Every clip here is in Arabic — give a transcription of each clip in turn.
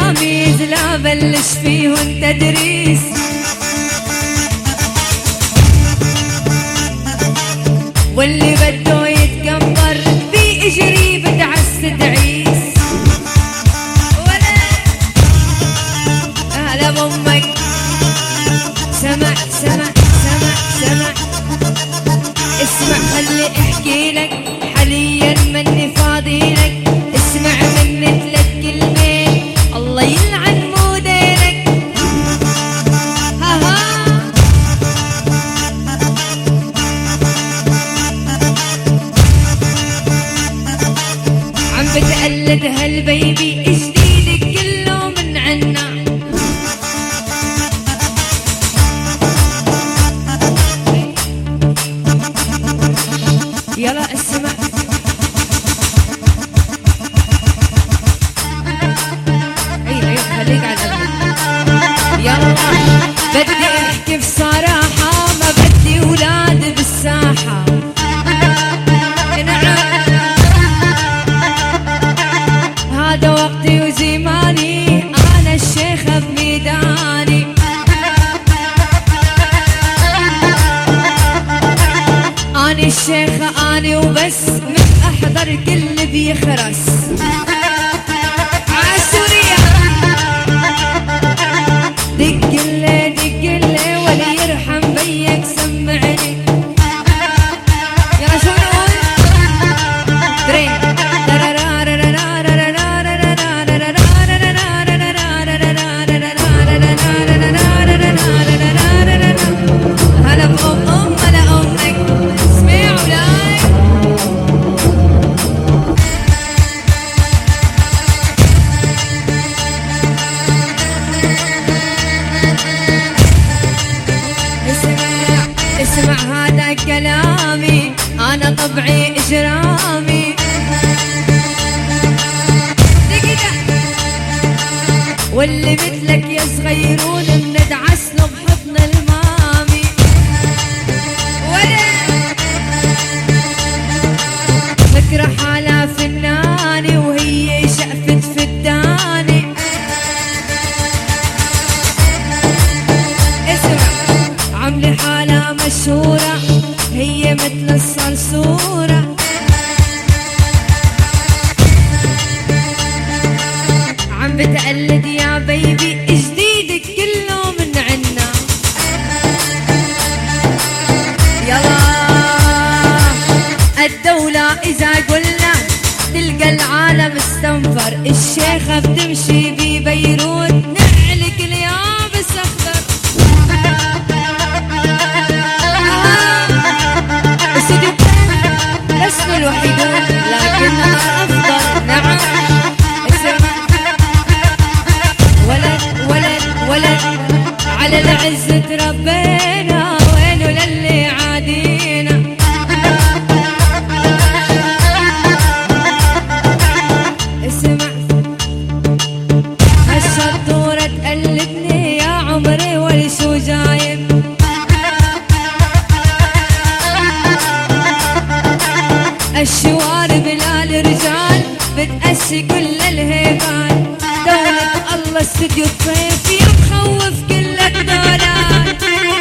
تلاميذ لا بلش فيهن تدريس، واللي بده يتكبر بيجري بدعس تعيس. ولا هلا بامك سمع سمع سمع سمع اسمع خلي احكي لك حاليا مني فاضي لك، اسمع مني 3 كلمات الله يلعن موديلك. ها ها عم بتقلد هالبيبي جديدك كله من عنا. يلا اسمع ايوه خليك على الأبد. يلا بدي احكي بصراحة ما بدي اولاد بالساحة. هذا وقتي وزماني انا الشيخة بميداني. اني الشيخة اني وبس من احضر كل بيخرس. عالسورية دقلي دقلي ولا يرحم بيك سمعني. يلا شو نقول درين هلا بأم هلا أمك اسمعوا لاي. اسمع هذا كلامي أنا طبعي إجرامي. واللي مثلك يا صغيرون بندعس له بحضن المامي. ولا فكرة حالها فناني وهي شقفت فداني. اسمع عملي حالها مشهورة هي مثل الصرصورة. عم بتقلد يا بيبي جديدك كله من عنا. يلا الدولة إذا قلنا تلقى العالم استنفر. الشيخة بتمشي ببيروت نعلك اليابس أخضر. استوديو لسنا الوحيدون لكننا أفضل. نعم ولد على العز تربينا وينو للي عادينا. اسمع هالشطورة تقلدني يا عمري والشو جايب. الشوارب لا الرجال بتأسي كل الهيبان. دولة الله استوديو الصيف يا مخوف كلك دولات.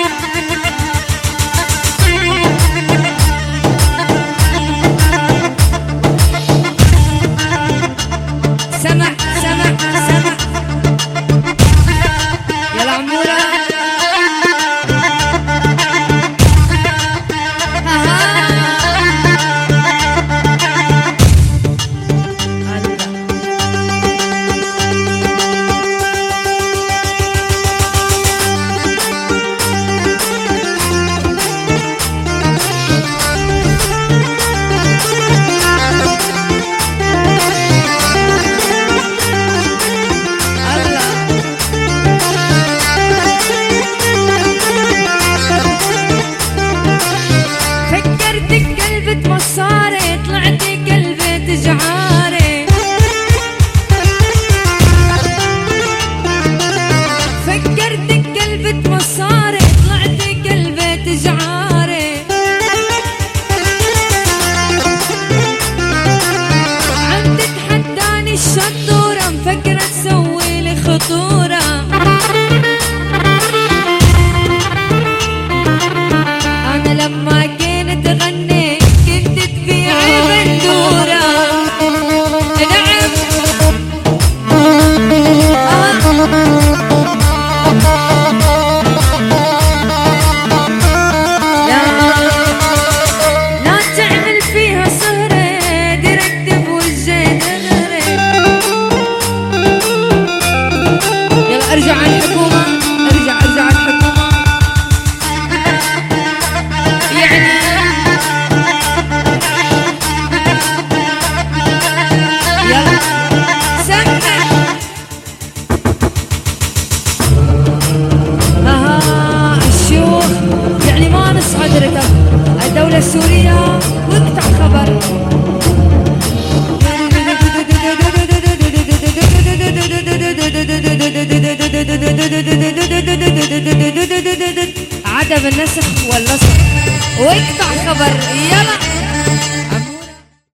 سمع سمع سمع يلا عمورة خطورة. أنا لما كنت غني كنت تبيعي بندورة. نعم لا تعمل فيها سهرة ترتب وجه دغري. يلا ارجع على الحكومة، ارجع على الحكومة. يعني يلا سمع. الشيوخ يعني ما نصعد رتب الدولة السورية واقطع خبر. عدم النسخ واللصق واقطع خبر. يلا